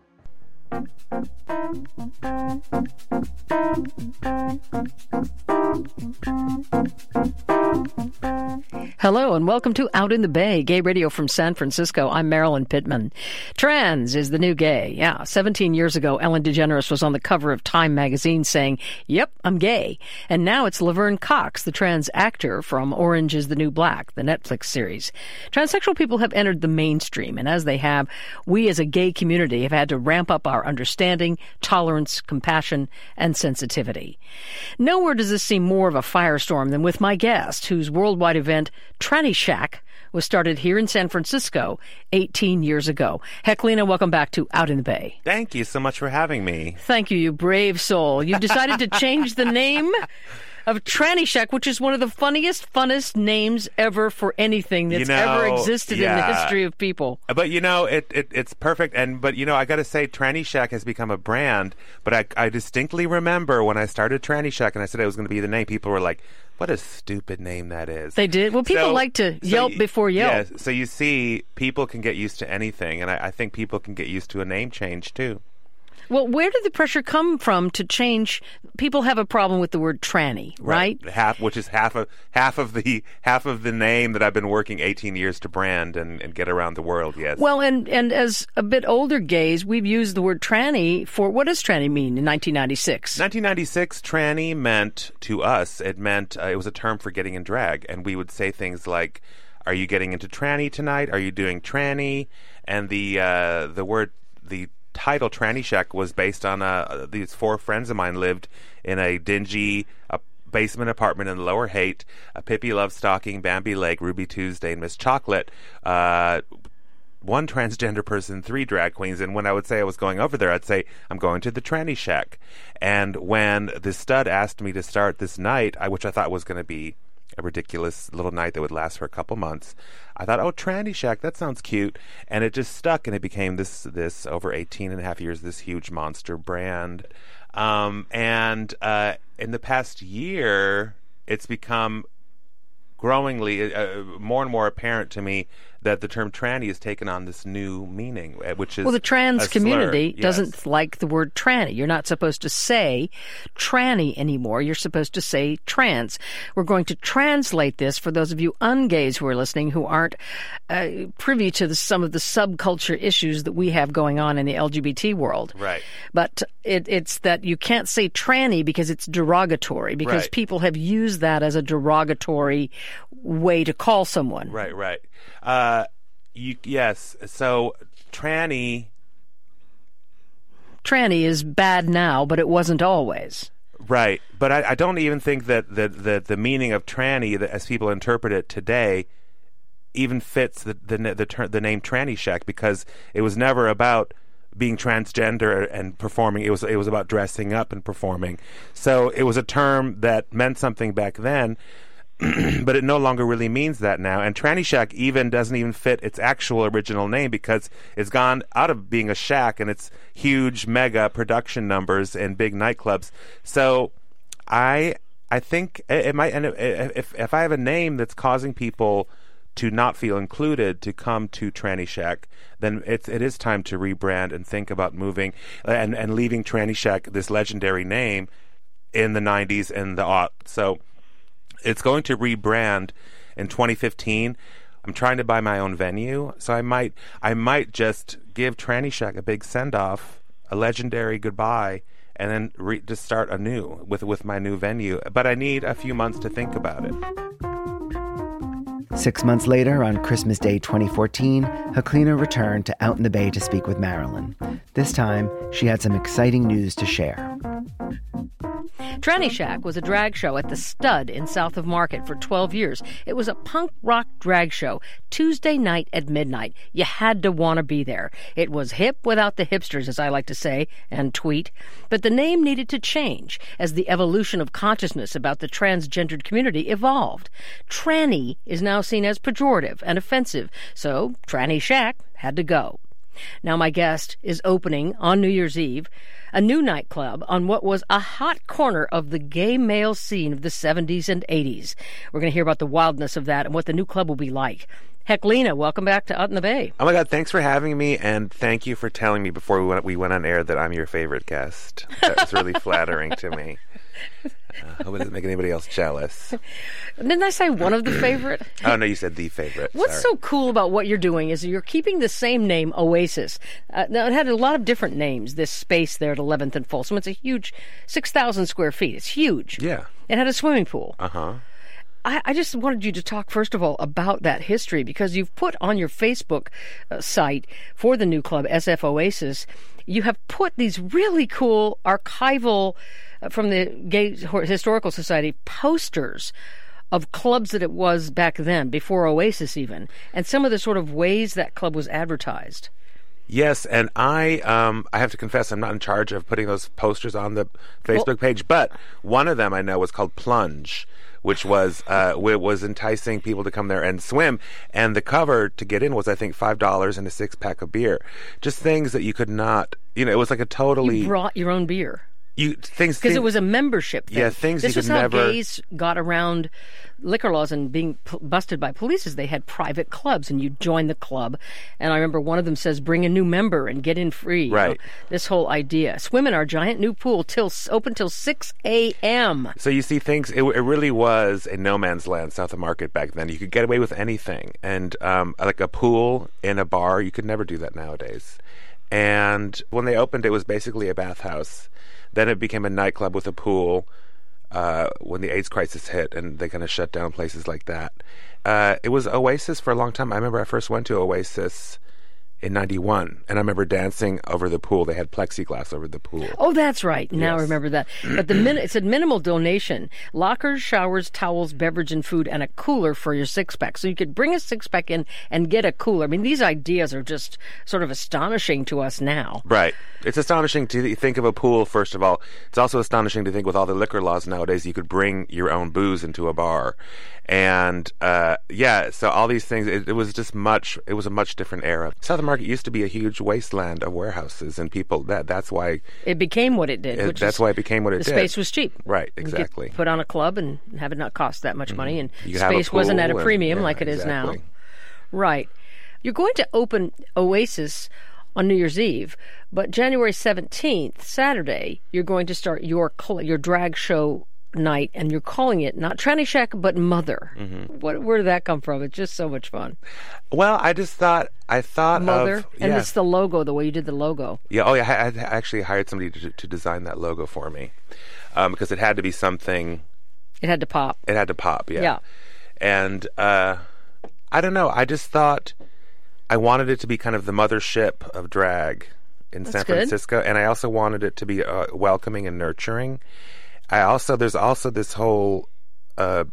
Hello and welcome to Out in the Bay, gay radio from San Francisco. I'm Marilyn Pittman. Trans is the new gay. Yeah, seventeen years ago, Ellen DeGeneres was on the cover of Time magazine saying, "Yep, I'm gay." And now it's Laverne Cox, the trans actor from Orange is the New Black, the Netflix series. Transsexual people have entered the mainstream, and as they have, we as a gay community have had to ramp up our understanding, tolerance, compassion, and sensitivity. Nowhere does this seem more of a firestorm than with my guest, whose worldwide event, Tranny Shack, was started here in San Francisco eighteen years ago. Heklina, welcome back to Out in the Bay. Thank you so much for having me. Thank you, you brave soul. You've decided to change the name of Tranny Shack, which is one of the funniest, funnest names ever for anything that's You know, ever existed in the yeah. history of people. But you know, it, it it's perfect. And but you know, I got to say, Tranny Shack has become a brand. But I, I distinctly remember when I started Tranny Shack and I said it was going to be the name. People were like, "What a stupid name that is." They did. Well, people So- like to so yelp y- before yelp. Yeah, so you see, people can get used to anything, and I, I think people can get used to a name change too. Well, where did the pressure come from to change? People have a problem with the word tranny, right? Half, which is half of half of the half of the name that I've been working eighteen years to brand and, and get around the world. Yes. Well, and, and as a bit older gays, we've used the word tranny for, what does tranny mean in nineteen ninety-six? nineteen ninety-six, tranny meant to us, it meant, uh, it was a term for getting in drag. And we would say things like, "Are you getting into tranny tonight? Are you doing tranny?" And the, uh, the word, the title Tranny Shack was based on, uh, these four friends of mine lived in a dingy uh, basement apartment in Lower Haight, uh, Pippi Lovestocking, Bambi Lake, Ruby Tuesday, and Miss Chocolate, uh, one transgender person, three drag queens. And when I would say I was going over there, I'd say, "I'm going to the Tranny Shack." And when the stud asked me to start this night, I, which I thought was going to be a ridiculous little night that would last for a couple months, I thought, "Oh, Tranny Shack, that sounds cute." And it just stuck, and it became this, this over eighteen and a half years, this huge monster brand. Um, and uh, in the past year, it's become growingly, uh, more and more apparent to me that the term tranny has taken on this new meaning, uh, which is Well, the trans a slur. community Yes. doesn't like the word tranny. You're not supposed to say tranny anymore. You're supposed to say trans. We're going to translate this for those of you ungays who are listening who aren't uh, privy to the, some of the subculture issues that we have going on in the L G B T world. Right. But it, it's that you can't say tranny because it's derogatory, because Right. people have used that as a derogatory way to call someone. Right, right. Uh, you, yes, so tranny... Tranny is bad now, but it wasn't always. Right, but I, I don't even think that the, the, the meaning of tranny, that, as people interpret it today, even fits the the the, ter- the name Tranny Shack, because it was never about being transgender and performing. It was it was about dressing up and performing. So it was a term that meant something back then, but it no longer really means that now. And Tranny Shack even doesn't even fit its actual original name, because it's gone out of being a shack and it's huge mega production numbers and big nightclubs. So I I think it, it might. And if if I have a name that's causing people to not feel included to come to Tranny Shack, then it's it is time to rebrand and think about moving and and leaving Tranny Shack, this legendary name, in the nineties and the aughts. So it's going to rebrand in twenty fifteen. I'm trying to buy my own venue, so I might I might just give Tranny Shack a big send off, a legendary goodbye, and then re- just start anew with with my new venue. But I need a few months to think about it. Six months later, on Christmas Day twenty fourteen, Heklina returned to Out in the Bay to speak with Marilyn. This time, she had some exciting news to share. Tranny Shack was a drag show at the Stud in South of Market for twelve years. It was a punk rock drag show, Tuesday night at midnight. You had to want to be there. It was hip without the hipsters, as I like to say, and tweet. But the name needed to change as the evolution of consciousness about the transgendered community evolved. Tranny is now seen as pejorative and offensive, so Tranny Shack had to go. Now my guest is opening on New Year's Eve a new nightclub on what was a hot corner of the gay male scene of the seventies and eighties. We're going to hear about the wildness of that and what the new club will be like. Heklina, welcome back to Out in the Bay. Oh my God, thanks for having me, and thank you for telling me before we went, we went on air that I'm your favorite guest. That was really flattering to me. I uh, hope it doesn't make anybody else jealous. Didn't I say one of the favorite? Oh, no, you said the favorite. What's Sorry. so cool about what you're doing is you're keeping the same name, Oasis. Uh, now, it had a lot of different names, this space there at eleventh and Folsom. It's a huge six thousand square feet. It's huge. Yeah. It had a swimming pool. Uh-huh. I, I just wanted you to talk, first of all, about that history, because you've put on your Facebook uh, site for the new club, S F Oasis, you have put these really cool archival, uh, from the Gay Historical Society, posters of clubs that it was back then, before Oasis even, and some of the sort of ways that club was advertised. Yes, and I um, I have to confess I'm not in charge of putting those posters on the Facebook Well, page, but one of them I know was called Plunge, which was uh, w- was enticing people to come there and swim. And the cover to get in was, I think, five dollars and a six pack of beer. Just things that you could not, you know, it was like a totally. You brought your own beer. You things Because thing- it was a membership thing. Yeah, things this you was could how never. gays got around liquor laws and being p- busted by police, is they had private clubs, and you join the club. And I remember one of them says, bring a new member and get in free. You know, Right. this whole idea. Swim in our giant new pool till open till six a.m. So you see things, it, it really was a no man's land south of Market back then. You could get away with anything. And um, like a pool in a bar, you could never do that nowadays. And when they opened, it was basically a bathhouse. Then it became a nightclub with a pool uh, when the AIDS crisis hit, and they kind of shut down places like that. Uh, it was Oasis for a long time. I remember I first went to Oasis in ninety-one, and I remember dancing over the pool. They had plexiglass over the pool. Oh, that's right. Now I Yes. remember that. But the min- it said minimal donation: lockers, showers, towels, beverage, and food, and a cooler for your six pack. So you could bring a six pack in and get a cooler. I mean, these ideas are just sort of astonishing to us now. Right. It's astonishing to think of a pool, first of all. It's also astonishing to think with all the liquor laws nowadays, you could bring your own booze into a bar. And, uh, yeah, so all these things, it, it was just much, it was a much different era. South of Market used to be a huge wasteland of warehouses and people. That That's why. It became what it did. It, which that's is, why it became what it the did. space was cheap. Right, You could exactly. put on a club and have it not cost that much money, and You could have a space wasn't at a pool and- premium yeah, like it is now. exactly. Right. You're going to open Oasis on New Year's Eve, but January seventeenth, Saturday, you're going to start your cl- your drag show night, and you're calling it not Tranny Shack, but Mother. Mm-hmm. What, where did that come from? It's just so much fun. Well, I just thought, I thought Mother, of. and yeah. it's the logo, the way you did the logo. Yeah, oh yeah, I, I actually hired somebody to, to design that logo for me um, because it had to be something. It had to pop. It had to pop, yeah. Yeah. And uh, I don't know. I just thought I wanted it to be kind of the mothership of drag in That's San good. Francisco, and I also wanted it to be uh, welcoming and nurturing. I also there's also this whole uh,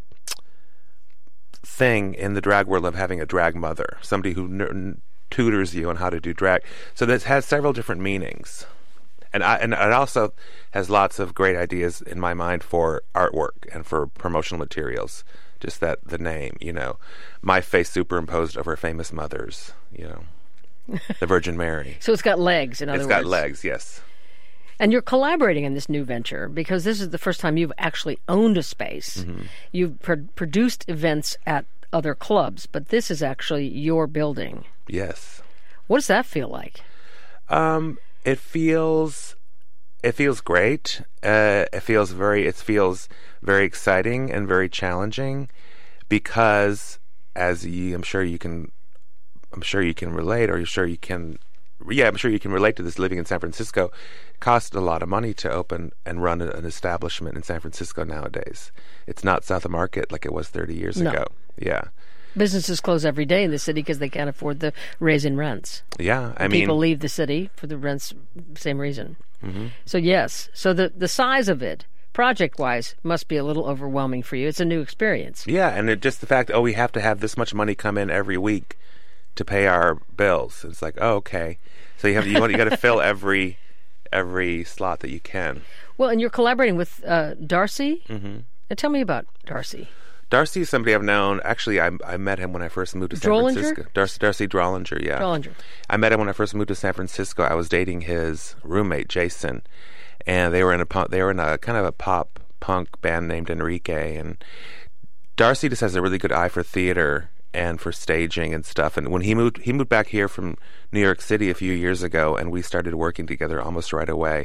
thing in the drag world of having a drag mother, somebody who n- tutors you on how to do drag. So this has several different meanings, and I and it also has lots of great ideas in my mind for artwork and for promotional materials. Just that the name, you know, my face superimposed over famous mothers, you know, the Virgin Mary. So it's got legs, in other it's words. It's got legs, yes. And you're collaborating in this new venture because this is the first time you've actually owned a space. Mm-hmm. You've pr- produced events at other clubs, but this is actually your building. Yes. What does that feel like? Um, it feels, it feels great. Uh, it feels very, it feels very exciting and very challenging because, as you, I'm sure you can, I'm sure you can relate, or you're sure you can, yeah, I'm sure you can relate to this. Living in San Francisco, it costs a lot of money to open and run an establishment in San Francisco nowadays. It's not South of Market like it was thirty years No. ago. Yeah. Businesses close every day in the city because they can't afford the raise in rents. Yeah, I And mean, people leave the city for the rents, same reason. Mm-hmm. So yes, so the the size of it, project-wise, must be a little overwhelming for you. It's a new experience. Yeah, and it, just the fact, oh, we have to have this much money come in every week to pay our bills. It's like, oh, okay. So you have you, want, you got to fill every every slot that you can. Well, and you're collaborating with uh, Darcy. Mm-hmm. Now tell me about Darcy. Darcy is somebody I've known. Actually, I, I met him when I first moved to San Drollinger? Francisco. Darcy, Darcy Drollinger, yeah. Drollinger. I met him when I first moved to San Francisco. I was dating his roommate, Jason, and they were in a punk, they were in a kind of a pop punk band named Enrique. And Darcy just has a really good eye for theater and for staging and stuff. And when he moved, he moved back here from New York City a few years ago, and we started working together almost right away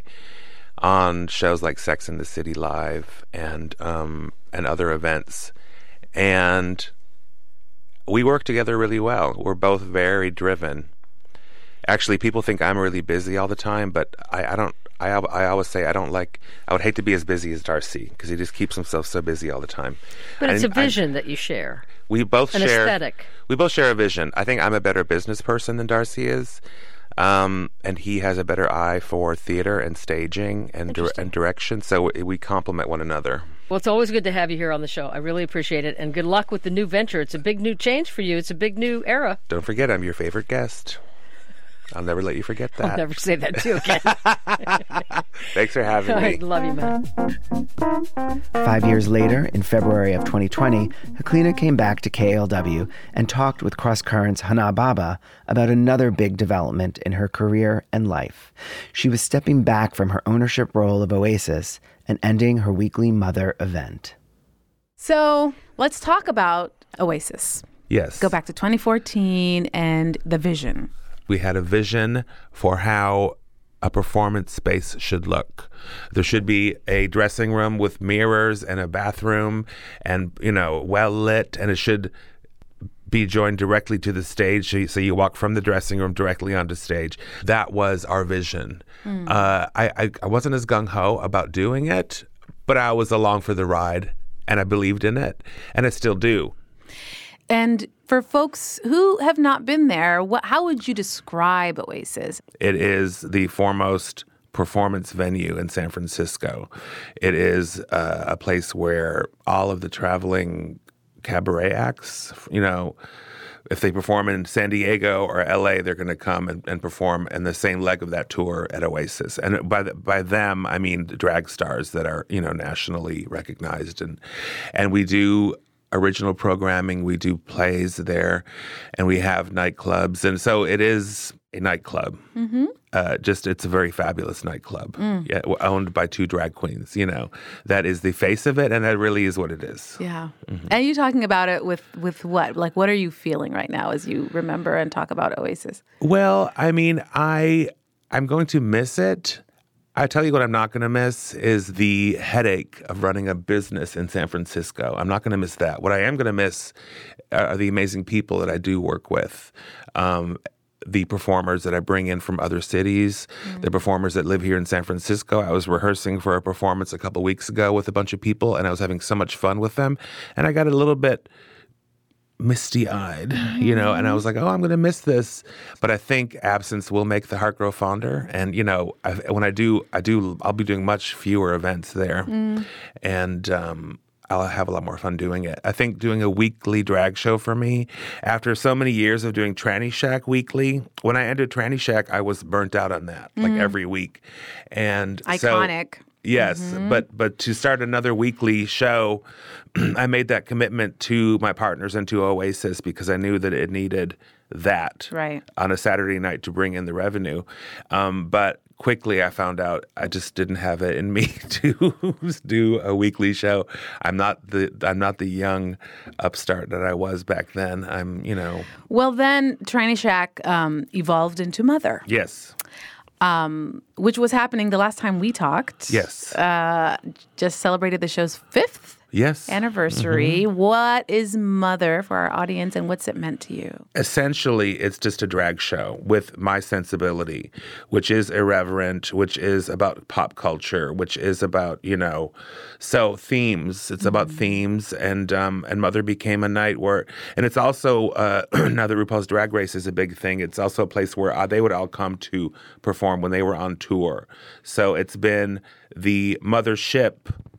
on shows like Sex and the City Live and um, and other events. And we work together really well. We're both very driven. Actually, people think I'm really busy all the time, but I, I don't. I, I always say I don't like. I would hate to be as busy as Darcy because he just keeps himself so busy all the time. But it's And a vision that you share. We both An share aesthetic. We both share a vision. I think I'm a better business person than Darcy is, um, and he has a better eye for theater and staging and dir- and direction. So we, we complement one another. Well, it's always good to have you here on the show. I really appreciate it, and good luck with the new venture. It's a big new change for you. It's a big new era. Don't forget, I'm your favorite guest. I'll never let you forget that. I'll never say that to you again. Thanks for having All me. right, love you, man. Five years later, in February of twenty twenty, Heklina came back to K L W and talked with Cross Current's Hana Baba about another big development in her career and life. She was stepping back from her ownership role of Oasis and ending her weekly mother event. So let's talk about Oasis. Yes. Go back to twenty fourteen and the vision. We had a vision for how a performance space should look. There should be a dressing room with mirrors and a bathroom and, you know, well lit, and it should be joined directly to the stage. So you, so you walk from the dressing room directly onto stage. That was our vision. Mm. Uh, I, I, I wasn't as gung-ho about doing it, but I was along for the ride, and I believed in it, and I still do. And for folks who have not been there, what, how would you describe Oasis? It is the foremost performance venue in San Francisco. It is uh, a place where all of the traveling cabaret acts, you know, if they perform in San Diego or L A, they're going to come and, and perform in the same leg of that tour at Oasis. And by the, by them, I mean the drag stars that are, you know, nationally recognized. And and we do original programming, we do plays there, and we have nightclubs. And so it is a nightclub. Mm-hmm. Uh, just, it's a very fabulous nightclub, Mm. yeah, owned by two drag queens, you know. That is the face of it, and that really is what it is. Yeah. Mm-hmm. And you talking about it with, with what? Like, what are you feeling right now as you remember and talk about Oasis? Well, I mean, I, I'm going to miss it. I tell you what I'm not going to miss is the headache of running a business in San Francisco. I'm not going to miss that. What I am going to miss are the amazing people that I do work with, um, the performers that I bring in from other cities, mm. the performers that live here in San Francisco. I was rehearsing for a performance a couple weeks ago with a bunch of people, and I was having so much fun with them. And I got a little bit misty-eyed, you know, and I was like, oh, I'm going to miss this. But I think absence will make the heart grow fonder. And, you know, I, when I do, I do, I'll be doing much fewer events there. Mm. And um, I'll have a lot more fun doing it. I think doing a weekly drag show for me, after so many years of doing Tranny Shack weekly, when I ended Tranny Shack, I was burnt out on that, like Mm. every week. And Iconic. So, yes, Mhm. but but to start another weekly show, I made that commitment to my partners and to Oasis because I knew that it needed that Right. on a Saturday night to bring in the revenue. Um, but quickly I found out I just didn't have it in me to do a weekly show. I'm not the I'm not the young upstart that I was back then. I'm, you know. Well, then Tranny Shack um, evolved into Mother. Yes. Um, which was happening the last time we talked. Yes. Uh, just celebrated the show's fifth Yes. anniversary. Mhm. What is Mother for our audience, and what's it meant to you? Essentially, it's just a drag show with my sensibility, which is irreverent, which is about pop culture, which is about, you know, so themes. It's about themes, and um, and Mother became a night where, and it's also, uh, now that RuPaul's Drag Race is a big thing, it's also a place where uh, they would all come to perform when they were on tour. So it's been the mothership,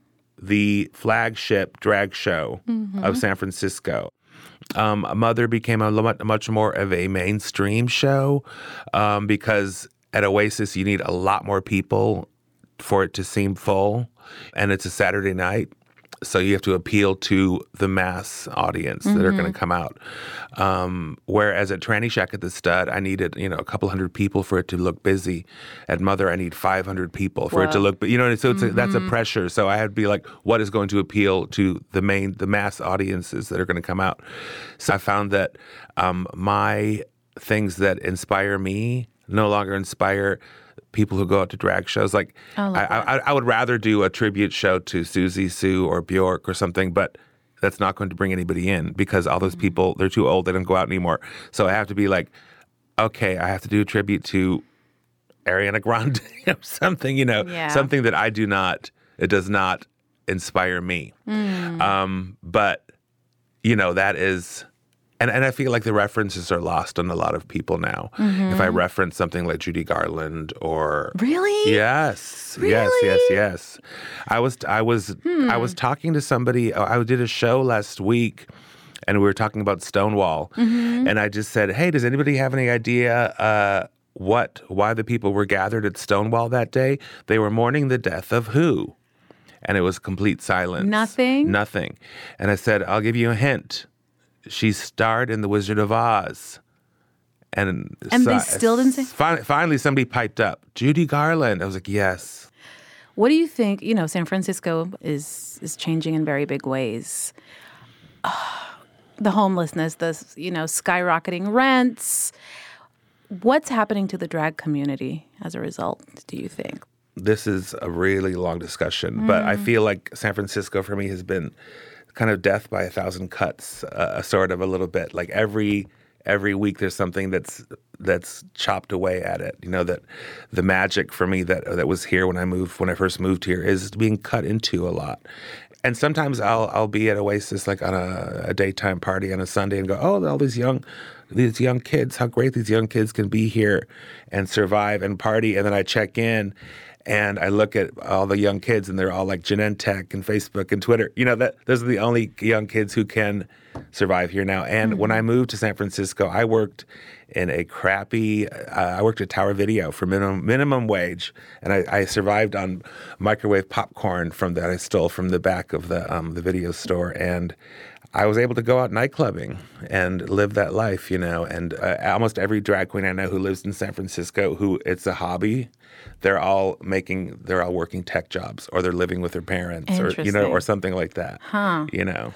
the flagship drag show Mhm. of San Francisco. Um, Mother became a lo- much more of a mainstream show um, because at Oasis you need a lot more people for it to seem full, and it's a Saturday night, so you have to appeal to the mass audience that are Mhm. going to come out. Um, whereas at Tranny Shack at the Stud, I needed, you know, a couple hundred people for it to look busy. At Mother, I need five hundred people for it to Wow. look, you know, so it's a, that's a Mhm. pressure. So I had to be like, what is going to appeal to the main, the mass audiences that are going to come out? So I found that um, my things that inspire me no longer inspire people who go out to drag shows. Like, I love I, I, I would rather do a tribute show to Susie Sue or Bjork or something, but that's not going to bring anybody in because all those people, they're too old, they don't go out anymore. So I have to be like, okay, I have to do a tribute to Ariana Grande or something, you know, Yeah. something that I do not, it does not inspire me. Mm. Um, but, you know, that is... And and I feel like the references are lost on a lot of people now. Mhm. If I reference something like Judy Garland or Really? yes, yes, yes, yes. I was I was Hmm. I was talking to somebody. I did a show last week, and we were talking about Stonewall. Mhm. And I just said, "Hey, does anybody have any idea uh, what why the people were gathered at Stonewall that day? They were mourning the death of who?" And it was complete silence. Nothing? Nothing. And I said, "I'll give you a hint." She starred in The Wizard of Oz. And, And they still didn't say- Finally, finally, somebody piped up, Judy Garland. I was like, yes. What do you think? You know, San Francisco is is changing in very big ways. Ah, the homelessness, the you know skyrocketing rents. What's happening to the drag community as a result? Do you think? This is a really long discussion, but I Mm. feel like San Francisco for me has been kind of death by a thousand cuts, uh, sort of a little bit. Like every every week there's something that's that's chopped away at it. You know, that the magic for me that that was here when I moved when I first moved here is being cut into a lot. And sometimes I'll I'll be at Oasis like on a, a daytime party on a Sunday and go, oh, all these young these young kids, how great these young kids can be here and survive and party. And then I check in and I look at all the young kids and they're all like Genentech and Facebook and Twitter. You know, that those are the only young kids who can survive here now. And Mm-hmm. when I moved to San Francisco, I worked in a crappy, uh, I worked at Tower Video for minimum minimum wage. And I, I survived on microwave popcorn from that I stole from the back of the um, the video store. And I was able to go out nightclubbing and live that life, you know. And uh, almost every drag queen I know who lives in San Francisco, who it's a hobby, they're all making, they're all working tech jobs, or they're living with their parents, or you know, Interesting. or something like that. Huh. You know.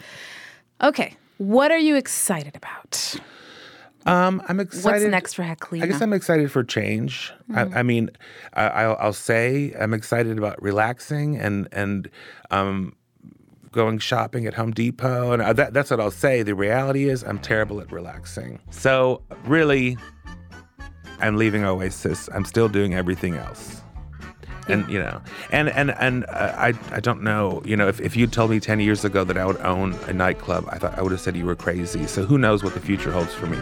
Okay. What are you excited about? Um, I'm excited. What's next for Heklina? I guess I'm excited for change. Mm. I, I mean, I, I'll, I'll say I'm excited about relaxing and and um, going shopping at Home Depot, and uh, that, that's what I'll say. The reality is, I'm terrible at relaxing. So really, I'm leaving Oasis. I'm still doing everything else, And, you know, and, and, and uh, I, I don't know, you know, if, if you'd told me ten years ago that I would own a nightclub, I thought I would have said you were crazy. So who knows what the future holds for me.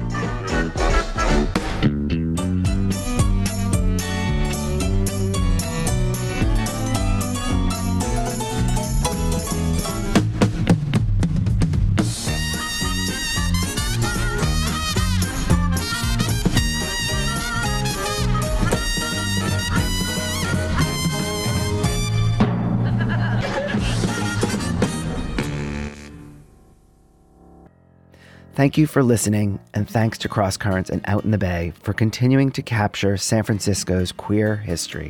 Thank you for listening, and thanks to Cross Currents and Out in the Bay for continuing to capture San Francisco's queer history.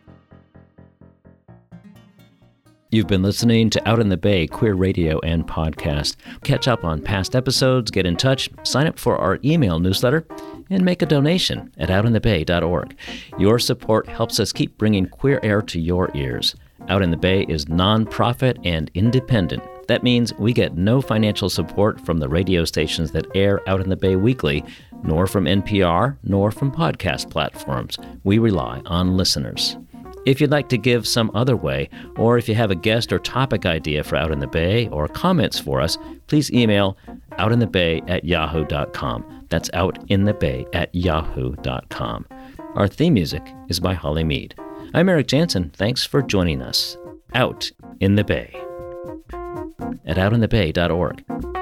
You've been listening to Out in the Bay Queer Radio and Podcast. Catch up on past episodes, get in touch, sign up for our email newsletter, and make a donation at out in the bay dot org. Your support helps us keep bringing queer air to your ears. Out in the Bay is nonprofit and independent. That means we get no financial support from the radio stations that air Out in the Bay weekly, nor from N P R, nor from podcast platforms. We rely on listeners. If you'd like to give some other way, or if you have a guest or topic idea for Out in the Bay or comments for us, please email outinthebay at yahoo dot com. That's outinthebay at yahoo dot com. Our theme music is by Holly Mead. I'm Eric Jansen. Thanks for joining us. Out in the Bay at out in the bay dot org.